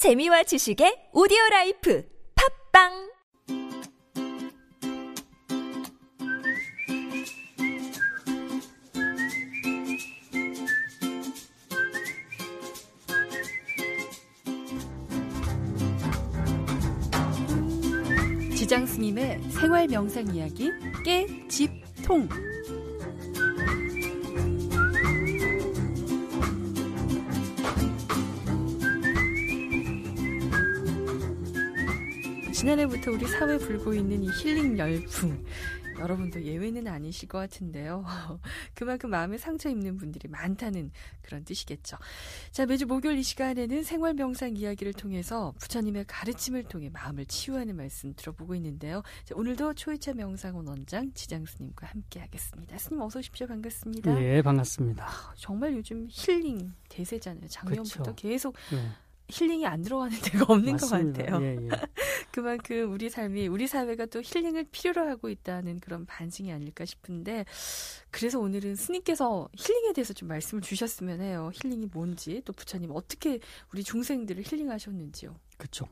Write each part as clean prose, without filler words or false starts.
재미와 지식의 오디오라이프 팝빵 지장 스님의 생활 명상 이야기 깨집통. 지난해부터 우리 사회에 불고 있는 이 힐링 열풍, 여러분도 예외는 아니실 것 같은데요. 그만큼 마음에 상처 입는 분들이 많다는 그런 뜻이겠죠. 자, 매주 목요일 이 시간에는 생활 명상 이야기를 통해서 부처님의 가르침을 통해 마음을 치유하는 말씀 들어보고 있는데요. 자, 오늘도 초이차 명상원 원장 지장 스님과 함께 하겠습니다. 스님 어서 오십시오. 반갑습니다. 네, 반갑습니다. 정말 요즘 힐링 대세잖아요. 작년부터 그렇죠. 계속 네. 힐링이 안 들어가는 데가 없는 맞습니다. 것 같아요. 예, 예. 그만큼 우리 삶이, 우리 사회가 또 힐링을 필요로 하고 있다는 그런 반증이 아닐까 싶은데, 그래서 오늘은 스님께서 힐링에 대해서 좀 말씀을 주셨으면 해요. 힐링이 뭔지, 또 부처님 어떻게 우리 중생들을 힐링하셨는지요. 그렇죠.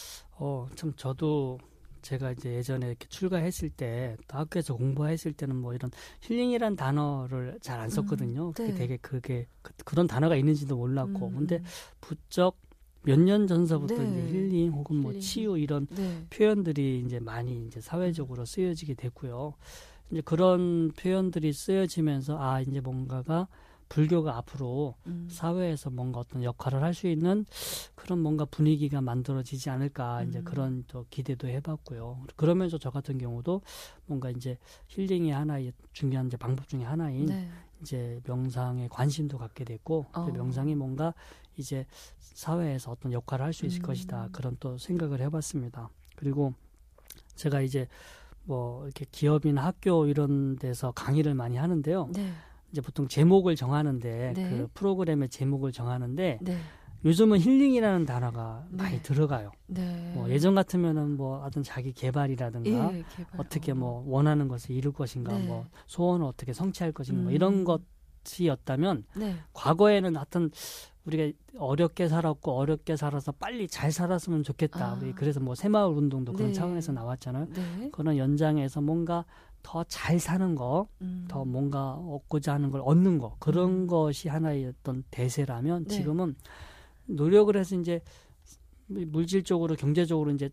참 저도 제가 이제 예전에 이렇게 출가했을 때, 또 학교에서 공부했을 때는 뭐 이런 힐링이란 단어를 잘 안 썼거든요. 네. 되게 그런 단어가 있는지도 몰랐고, 근데 부쩍 몇 년 전서부터 네. 이제 힐링 혹은 뭐 힐링. 치유 이런 네. 표현들이 이제 많이 이제 사회적으로 쓰여지게 됐고요. 이제 그런 표현들이 쓰여지면서 이제 뭔가가 불교가 앞으로 사회에서 뭔가 어떤 역할을 할 수 있는 그런 뭔가 분위기가 만들어지지 않을까 이제 그런 또 기대도 해봤고요. 그러면서 저 같은 경우도 뭔가 이제 힐링의 하나의 중요한 이제 방법 중에 하나인 네. 이제 명상에 관심도 갖게 됐고 이제 명상이 뭔가 이제 사회에서 어떤 역할을 할 수 있을 것이다 그런 또 생각을 해봤습니다. 그리고 제가 이제 뭐 이렇게 기업이나 학교 이런 데서 강의를 많이 하는데요. 네. 이제 보통 제목을 정하는데 네. 그 프로그램의 제목을 정하는데 네. 요즘은 힐링이라는 단어가 네. 많이 들어가요. 네. 뭐 예전 같으면은 뭐 어떤 자기 개발이라든가 예, 개발. 어떻게 뭐 원하는 것을 이룰 것인가 네. 뭐 소원을 어떻게 성취할 것인가 뭐 이런 것이었다면 네. 과거에는 하여튼 우리가 어렵게 살았고 어렵게 살아서 빨리 잘 살았으면 좋겠다. 우리 그래서 뭐 새마을 운동도 그런 네. 차원에서 나왔잖아요. 네. 그런 연장에서 뭔가 더 잘 사는 거, 더 뭔가 얻고자 하는 걸 얻는 거, 그런 것이 하나의 어떤 대세라면 네. 지금은 노력을 해서 이제 물질적으로 경제적으로 이제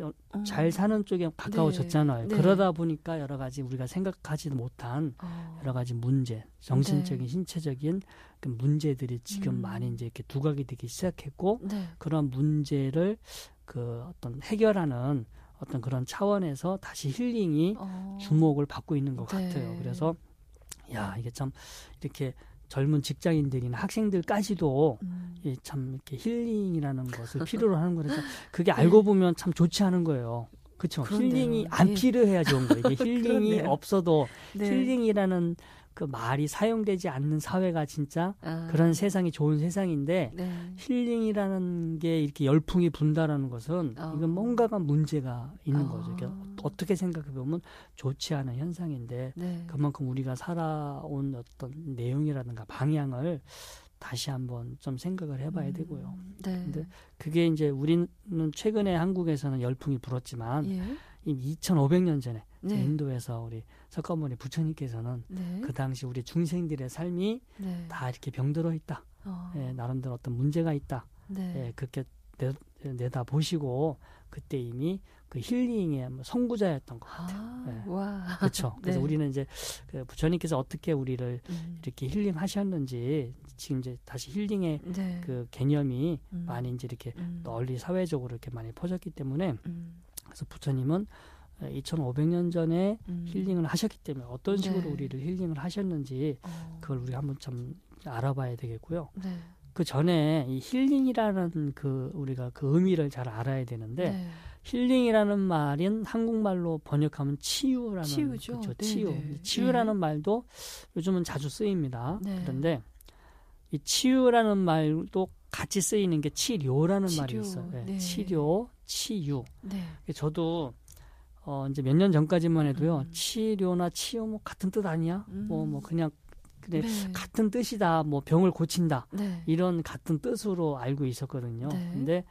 잘 사는 쪽에 가까워졌잖아요. 네. 그러다 보니까 여러 가지 우리가 생각하지도 못한 여러 가지 문제, 정신적인, 네. 신체적인 그 문제들이 지금 많이 이제 이렇게 두각이 되기 시작했고 네. 그런 문제를 그 어떤 해결하는 어떤 그런 차원에서 다시 힐링이 주목을 받고 있는 것 네. 같아요. 그래서 이게 참 이렇게 젊은 직장인들이나 학생들까지도 참 이렇게 힐링이라는 것을 필요로 하는 거라서 그게 알고 보면 참 좋지 않은 거예요. 그렇죠. 힐링이 안 필요해야 좋은 거예요. 이게 힐링이 그렇네요. 없어도 네. 힐링이라는 그 말이 사용되지 않는 사회가 진짜 그런 세상이 좋은 세상인데 네. 힐링이라는 게 이렇게 열풍이 분다라는 것은 이건 뭔가가 문제가 있는 거죠. 그러니까 어떻게 생각해 보면 좋지 않은 현상인데 네. 그만큼 우리가 살아온 어떤 내용이라든가 방향을 다시 한번 좀 생각을 해봐야 되고요. 네. 근데 그게 이제 우리는 최근에 한국에서는 열풍이 불었지만 예. 이미 2500년 전에 네. 인도에서 우리 석가모니 부처님께서는 네. 그 당시 우리 중생들의 삶이 네. 다 이렇게 병들어 있다. 나름대로 어떤 문제가 있다. 네. 그렇게 내다 보시고 그때 이미 그 힐링의 선구자였던 것 같아요. 와. 그렇죠. 그래서 네. 우리는 이제 그 부처님께서 어떻게 우리를 이렇게 힐링하셨는지 지금 이제 다시 힐링의 네. 그 개념이 많이 이제 이렇게 널리 사회적으로 이렇게 많이 퍼졌기 때문에 그래서 부처님은 2500년 전에 힐링을 하셨기 때문에 어떤 식으로 네. 우리를 힐링을 하셨는지 그걸 우리가 한번 좀 알아봐야 되겠고요. 네. 그 전에 이 힐링이라는 그 우리가 그 의미를 잘 알아야 되는데 네. 힐링이라는 말은 한국말로 번역하면 치유라는 치유죠. 그렇죠. 네, 치유. 네. 이 치유라는 말도 요즘은 자주 쓰입니다. 네. 그런데 이 치유라는 말도 같이 쓰이는 게 치료라는 말이 치료. 있어요. 네. 네. 치료, 치유. 네. 저도 이제 몇 년 전까지만 해도요. 치료나 치유 뭐 같은 뜻 아니야? 뭐 그냥 네. 같은 뜻이다. 뭐 병을 고친다. 네. 이런 같은 뜻으로 알고 있었거든요. 네. 근데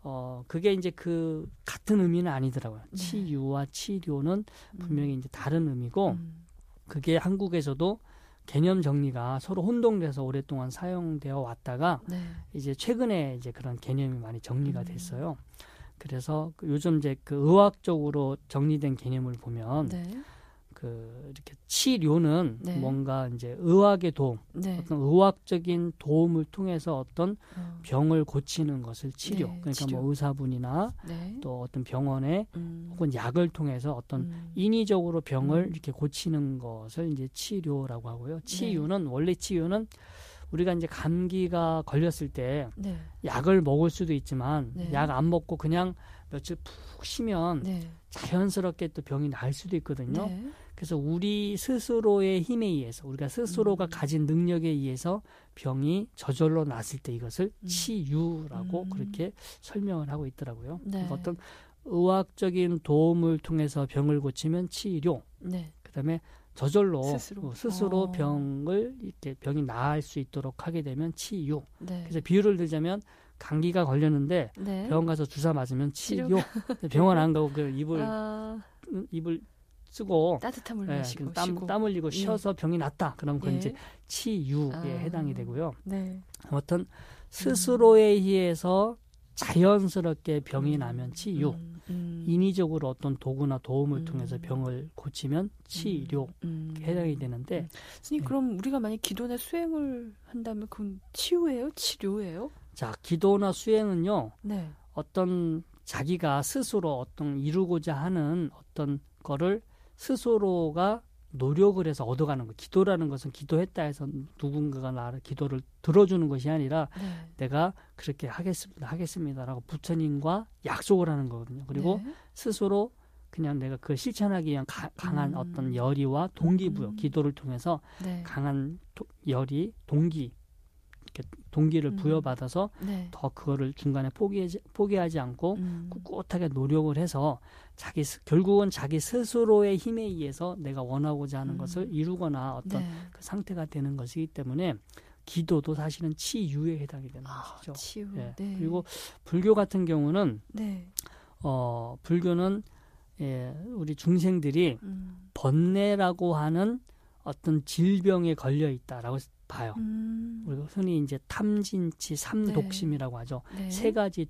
그게 이제 그 같은 의미는 아니더라고요. 네. 치유와 치료는 분명히 이제 다른 의미고, 그게 한국에서도 개념 정리가 서로 혼동돼서 오랫동안 사용되어 왔다가 네. 이제 최근에 이제 그런 개념이 많이 정리가 됐어요. 그래서 요즘 이제 그 의학적으로 정리된 개념을 보면 네. 그 이렇게 치료는 네. 뭔가 이제 의학의 도움, 네. 어떤 의학적인 도움을 통해서 어떤 병을 고치는 것을 치료. 네, 그러니까 치료. 뭐 의사분이나 네. 또 어떤 병원에 혹은 약을 통해서 어떤 인위적으로 병을 이렇게 고치는 것을 이제 치료라고 하고요. 치유는 원래 치유는 우리가 이제 감기가 걸렸을 때 네. 약을 먹을 수도 있지만 네. 약 안 먹고 그냥 며칠 푹 쉬면 네. 자연스럽게 또 병이 나을 수도 있거든요. 네. 그래서 우리 스스로의 힘에 의해서 우리가 스스로가 가진 능력에 의해서 병이 저절로 났을 때 이것을 치유라고 그렇게 설명을 하고 있더라고요. 네. 그러니까 어떤 의학적인 도움을 통해서 병을 고치면 치료, 네. 그다음에 저절로 스스로. 병을 이렇게 병이 나을 수 있도록 하게 되면 치유. 네. 그래서 비유를 들자면 감기가 걸렸는데 네. 병원 가서 주사 맞으면 치료. 병원 안 가고 그 입을 쓰고 따뜻한 물 마시고 땀 흘리고 쉬어서 병이 낫다. 그럼 그건 예. 이제 치유에 해당이 되고요. 네. 아무튼 스스로에 의해서 자연스럽게 병이 나면 치유. 인위적으로 어떤 도구나 도움을 통해서 병을 고치면 치료 해당이 되는데 선생님 그럼 우리가 만약 기도나 수행을 한다면 그건 치유예요? 치료예요? 자, 기도나 수행은요. 네. 어떤 자기가 스스로 어떤 이루고자 하는 어떤 거를 스스로가 노력을 해서 얻어가는 거. 기도라는 것은 기도했다 해서 누군가가 나를 기도를 들어주는 것이 아니라 네. 내가 그렇게 하겠습니다라고 부처님과 약속을 하는 거거든요. 그리고 네. 스스로 그냥 내가 그걸 실천하기 위한 강한 어떤 열의와 동기부여, 기도를 통해서 네. 강한 열의, 동기를 부여받아서 네. 더 그거를 중간에 포기하지 않고 꿋꿋하게 노력을 해서 결국은 자기 스스로의 힘에 의해서 내가 원하고자 하는 것을 이루거나 어떤 네. 그 상태가 되는 것이기 때문에 기도도 사실은 치유에 해당이 되는 것이죠. 치유. 예. 네. 그리고 불교 같은 경우는 네. 불교는 우리 중생들이 번뇌라고 하는 어떤 질병에 걸려 있다라고 봐요. 우리가 흔히 이제 탐진치, 삼독심이라고 하죠. 네. 세 가지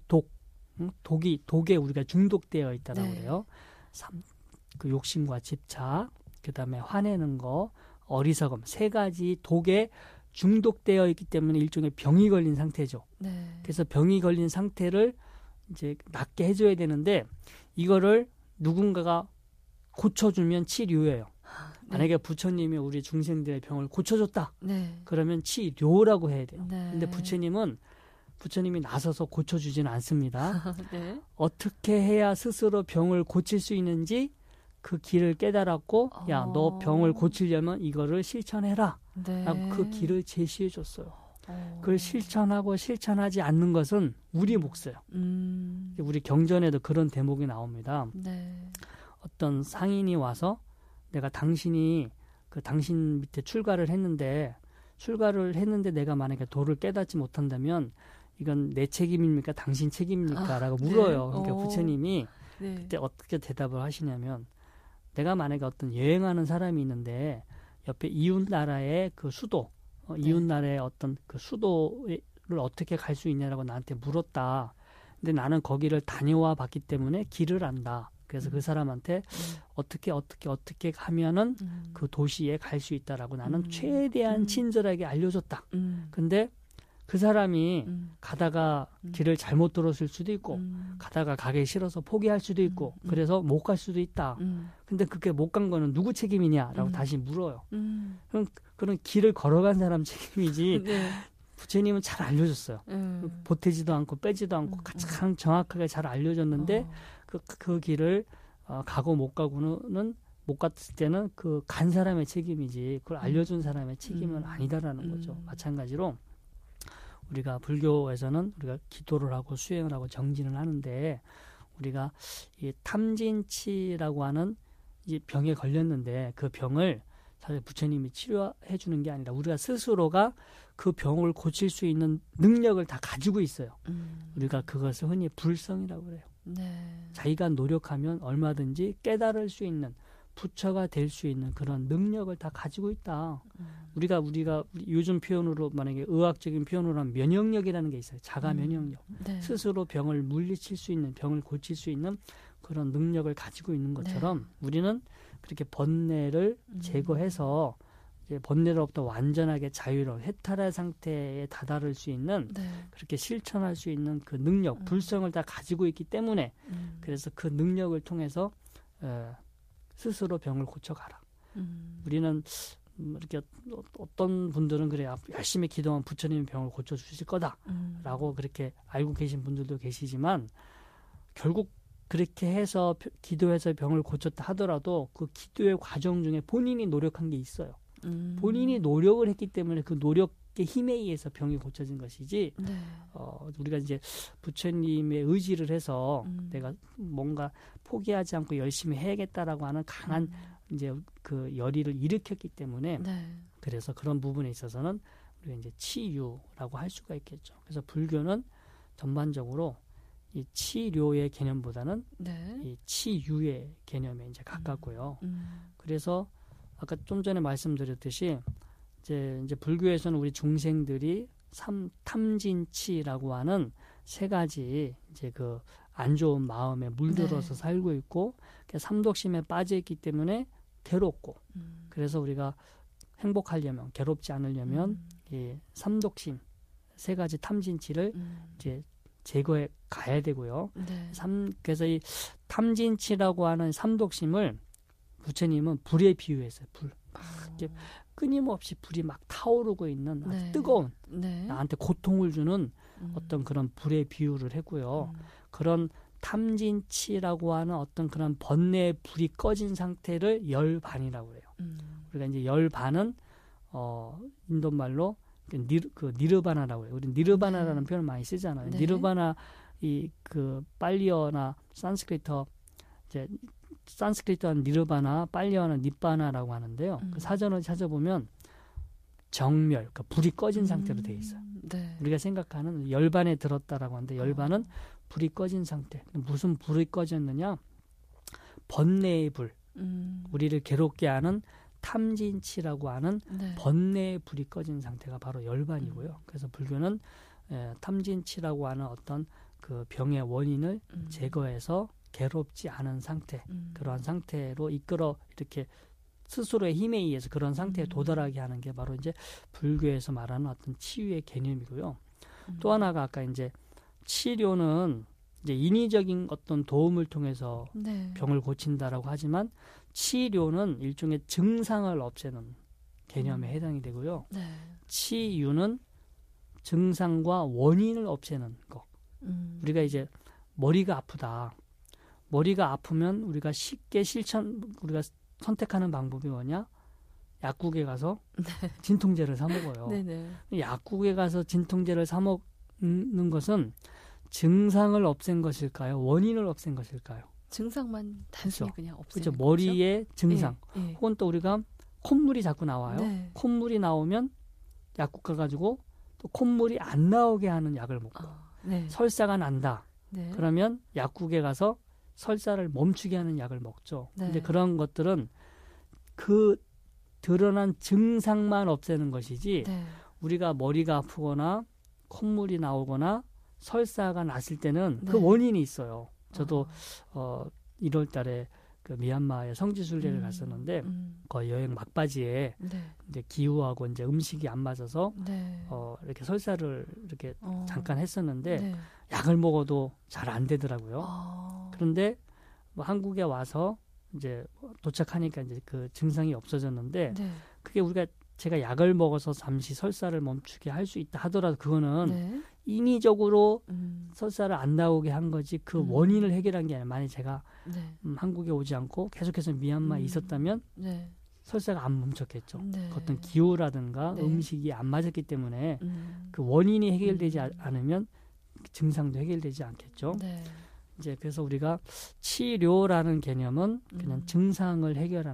독에 우리가 중독되어 있다라고 네. 그래요. 그 욕심과 집착, 그다음에 화내는 거, 어리석음, 세 가지 독에 중독되어 있기 때문에 일종의 병이 걸린 상태죠. 네. 그래서 병이 걸린 상태를 이제 낫게 해줘야 되는데 이거를 누군가가 고쳐주면 치료예요. 네. 만약에 부처님이 우리 중생들의 병을 고쳐줬다. 네. 그러면 치료라고 해야 돼요. 네. 근데 부처님이 나서서 고쳐주지는 않습니다. 네. 어떻게 해야 스스로 병을 고칠 수 있는지 그 길을 깨달았고 야, 너 병을 고치려면 이거를 실천해라. 네. 라고 그 길을 제시해 줬어요. 그걸 실천하고 실천하지 않는 것은 우리 몫이에요. 우리 경전에도 그런 대목이 나옵니다. 네. 어떤 상인이 와서 내가 당신 밑에 출가를 했는데 내가 만약에 도를 깨닫지 못한다면 이건 내 책임입니까? 당신 책임입니까? 라고 물어요. 네. 그러니까 부처님이 네. 그때 어떻게 대답을 하시냐면 내가 만약에 어떤 여행하는 사람이 있는데 옆에 이웃 나라의 그 수도, 이웃 나라의 어떤 그 수도를 어떻게 갈 수 있냐라고 나한테 물었다. 근데 나는 거기를 다녀와 봤기 때문에 길을 안다. 그래서 그 사람한테 어떻게 하면은 그 도시에 갈 수 있다라고 나는 최대한 친절하게 알려줬다. 근데 그 사람이 가다가 길을 잘못 들었을 수도 있고 가다가 가기 싫어서 포기할 수도 있고 그래서 못 갈 수도 있다. 근데 그게 못 간 거는 누구 책임이냐라고 다시 물어요. 그럼 길을 걸어간 사람 책임이지. 네. 부처님은 잘 알려줬어요. 보태지도 않고 빼지도 않고 가장 정확하게 잘 알려줬는데 그 길을 가고 못 가고는 못 갔을 때는 그 간 사람의 책임이지 그걸 알려준 사람의 책임은 아니다라는 거죠. 마찬가지로 우리가 불교에서는 우리가 기도를 하고 수행을 하고 정진을 하는데 우리가 이 탐진치라고 하는 이 병에 걸렸는데 그 병을 사실 부처님이 치료해 주는 게 아니라 우리가 스스로가 그 병을 고칠 수 있는 능력을 다 가지고 있어요. 우리가 그것을 흔히 불성이라고 그래요. 네. 자기가 노력하면 얼마든지 깨달을 수 있는, 부처가 될 수 있는 그런 능력을 다 가지고 있다. 우리가 요즘 표현으로 만약에 의학적인 표현으로 하면 면역력이라는 게 있어요. 자가 면역력. 네. 스스로 병을 물리칠 수 있는, 병을 고칠 수 있는 그런 능력을 가지고 있는 것처럼 우리는 그렇게 번뇌를 제거해서 이제 번뇌로부터 완전하게 자유로운 해탈의 상태에 다다를 수 있는 그렇게 실천할 수 있는 그 능력, 불성을 다 가지고 있기 때문에 그래서 그 능력을 통해서 스스로 병을 고쳐가라. 우리는 이렇게 어떤 분들은 그래요. 열심히 기도하면 부처님이 병을 고쳐주실 거다라고 그렇게 알고 계신 분들도 계시지만 결국 그렇게 해서 기도해서 병을 고쳤다 하더라도 그 기도의 과정 중에 본인이 노력한 게 있어요. 본인이 노력을 했기 때문에 그 노력의 힘에 의해서 병이 고쳐진 것이지 우리가 이제 부처님의 의지를 해서 내가 뭔가 포기하지 않고 열심히 해야겠다라고 하는 강한 이제 그 열의를 일으켰기 때문에 그래서 그런 부분에 있어서는 우리가 이제 치유라고 할 수가 있겠죠. 그래서 불교는 전반적으로 이 치료의 개념보다는 이 치유의 개념에 이제 가깝고요. 그래서 아까 좀 전에 말씀드렸듯이 이제 불교에서는 우리 중생들이 탐진치라고 하는 세 가지 이제 그 안 좋은 마음에 물들어서 살고 있고 삼독심에 빠져 있기 때문에 괴롭고 그래서 우리가 행복하려면 괴롭지 않으려면 이 삼독심 세 가지 탐진치를 이제 제거해 가야 되고요. 그래서 이 탐진치라고 하는 삼독심을 부처님은 불에 비유했어요. 불. 끊임없이 불이 막 타오르고 있는 아주 뜨거운 나한테 고통을 주는 어떤 그런 불의 비유를 했고요. 그런 탐진치라고 하는 어떤 그런 번뇌의 불이 꺼진 상태를 열반이라고 해요. 우리가 이제 열반은 인도말로 그 니르바나라고 해요. 우리 니르바나라는 표현을 많이 쓰잖아요. 니르바나 그 빨리어나 산스크리트어는 니르바나, 빨리어는 니빠나라고 하는데요. 그 사전을 찾아보면 정멸, 그러니까 불이 꺼진 상태로 돼 있어요. 우리가 생각하는 열반에 들었다라고 하는데 열반은 불이 꺼진 상태. 무슨 불이 꺼졌느냐? 번뇌의 불. 우리를 괴롭게 하는 탐진치라고 하는 번뇌의 불이 꺼진 상태가 바로 열반이고요. 그래서 불교는 탐진치라고 하는 어떤 그 병의 원인을 제거해서 괴롭지 않은 상태, 그러한 상태로 이끌어 이렇게 스스로의 힘에 의해서 그런 상태에 도달하게 하는 게 바로 이제 불교에서 말하는 어떤 치유의 개념이고요. 또 하나가 아까 이제 치료는 이제 인위적인 어떤 도움을 통해서 병을 고친다라고 하지만 치료는 일종의 증상을 없애는 개념에 해당이 되고요. 치유는 증상과 원인을 없애는 거. 우리가 이제 머리가 아프다. 머리가 아프면 우리가 쉽게 우리가 선택하는 방법이 뭐냐? 약국에 가서 진통제를 사 먹어요. 약국에 가서 진통제를 사 먹는 것은 증상을 없앤 것일까요? 원인을 없앤 것일까요? 증상만 단순히 그냥 없애는 그렇죠. 머리의 증상. 혹은 또 우리가 콧물이 자꾸 나와요. 콧물이 나오면 약국 가가지고 또 콧물이 안 나오게 하는 약을 먹고 설사가 난다. 그러면 약국에 가서 설사를 멈추게 하는 약을 먹죠. 근데 그런 것들은 그 드러난 증상만 없애는 것이지 우리가 머리가 아프거나 콧물이 나오거나 설사가 났을 때는 그 원인이 있어요. 저도 1월 달에 그 미얀마의 성지순례를 갔었는데 거의 여행 막바지에 이제 기후하고 이제 음식이 안 맞아서 이렇게 설사를 이렇게 잠깐 했었는데 약을 먹어도 잘 안 되더라고요. 그런데 뭐 한국에 와서 이제 도착하니까 이제 그 증상이 없어졌는데 그게 제가 약을 먹어서 잠시 설사를 멈추게 할 수 있다 하더라도 그거는 인위적으로 설사를 안 나오게 한 거지 그 원인을 해결한 게 아니라 만약 제가 한국에 오지 않고 계속해서 미얀마에 있었다면 설사가 안 멈췄겠죠. 어떤 기후라든가 음식이 안 맞았기 때문에 그 원인이 해결되지 않으면 증상도 해결되지 않겠죠. 이제 그래서 우리가 치료라는 개념은 그냥 증상을 해결하는 거.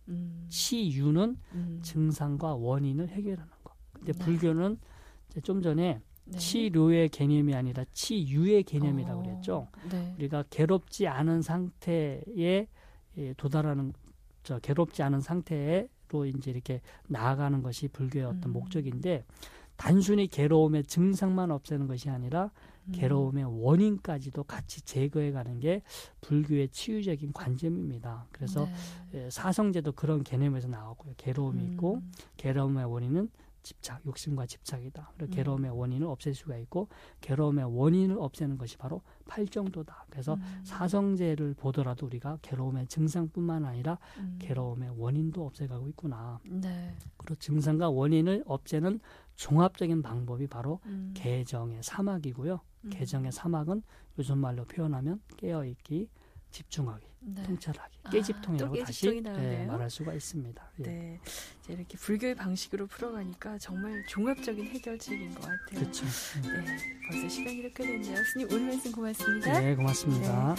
치유는 증상과 원인을 해결하는 거. 근데 네. 불교는 이제 좀 전에 네. 치료의 개념이 아니라 치유의 개념이라고 그랬죠. 네. 우리가 괴롭지 않은 상태에 도달하는, 괴롭지 않은 상태로 이제 이렇게 나아가는 것이 불교의 어떤 목적인데, 단순히 괴로움의 증상만 없애는 것이 아니라 괴로움의 원인까지도 같이 제거해가는 게 불교의 치유적인 관점입니다. 그래서 네. 사성제도 그런 개념에서 나오고요. 괴로움이 있고, 괴로움의 원인은 집착, 욕심과 집착이다. 그리고 괴로움의 원인을 없앨 수가 있고, 괴로움의 원인을 없애는 것이 바로 팔정도다. 그래서 사성제를 보더라도 우리가 괴로움의 증상뿐만 아니라 괴로움의 원인도 없애가고 있구나. 네. 그리고 증상과 원인을 없애는 종합적인 방법이 바로 개정의 사막이고요. 개정의 사막은 요즘 말로 표현하면 깨어있기, 집중하기, 네. 통찰하기, 깨집통이라고 또 다시 나오네요. 말할 수가 있습니다. 예. 네, 이제 이렇게 불교의 방식으로 풀어가니까 정말 종합적인 해결책인 것 같아요. 그렇죠. 네, 벌써 시간이 이렇게 됐네요. 스님 오늘 말씀 고맙습니다. 네, 고맙습니다.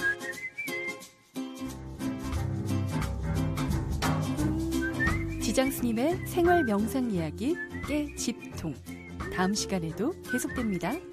지장 스님의 생활 명상 이야기 깨집통. 다음 시간에도 계속됩니다.